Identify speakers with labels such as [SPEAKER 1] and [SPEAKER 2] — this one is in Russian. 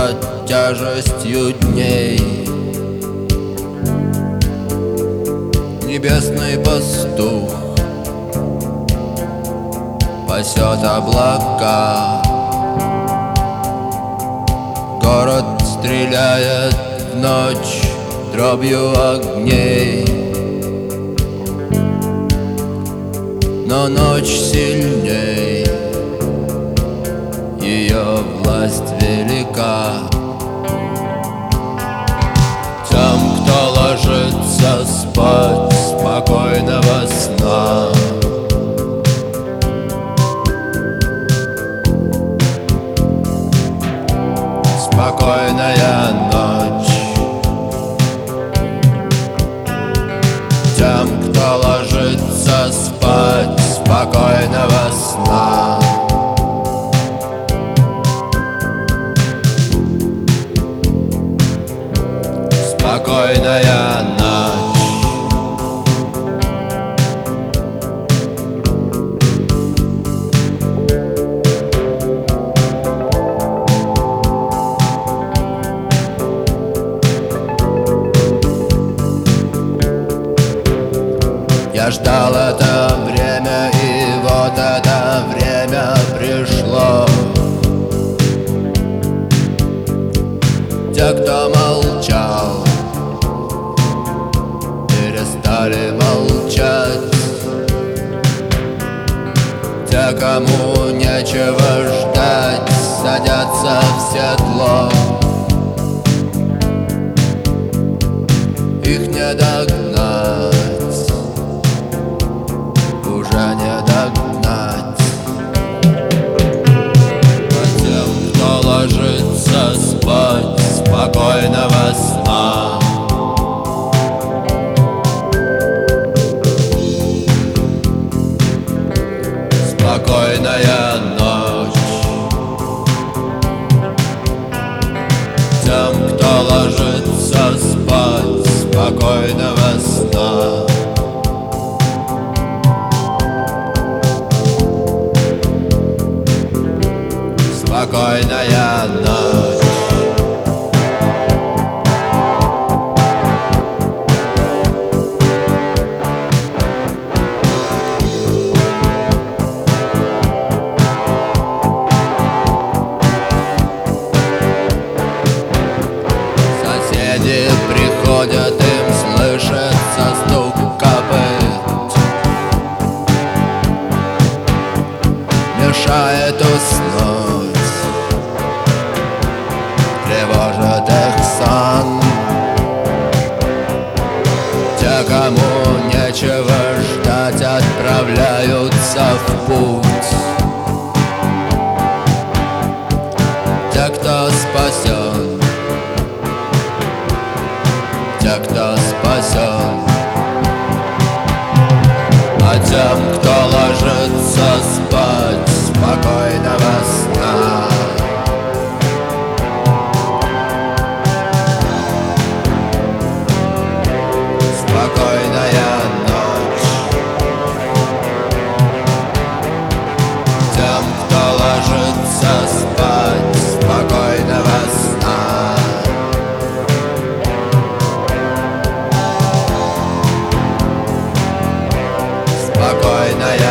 [SPEAKER 1] под тяжестью дней. Небесный пастух пасет облака. Город стреляет в ночь дробью огней, но ночь сильней, ее власть велика. Тем, кто ложится спать, спокойного сна. Спокойная ночь. Тем, кто ложится спать, спокойного сна. Спокойная ночь. Я ждал это время, и вот это время пришло. Те, кто молчал, перестали молчать. Те, кому нечего ждать, садятся в седло. Их не догнать, уже не догнать. А тем, кто ложится спать, спокойного сна. Спокойная ночь. Тем, кто ложится спать, спокойного сна. Спокойная ночь. Соседи приходят, им слышится стук копыт, мешает уснуть, тревожит их сон. Те, кому нечего ждать, отправляются в путь. Те, кто спасен, те, кто спасен. А тем, кто ложится спать, спокойного сна. Спокойная ночь. Тем, кто ложится спать, спокойного сна. Спокойная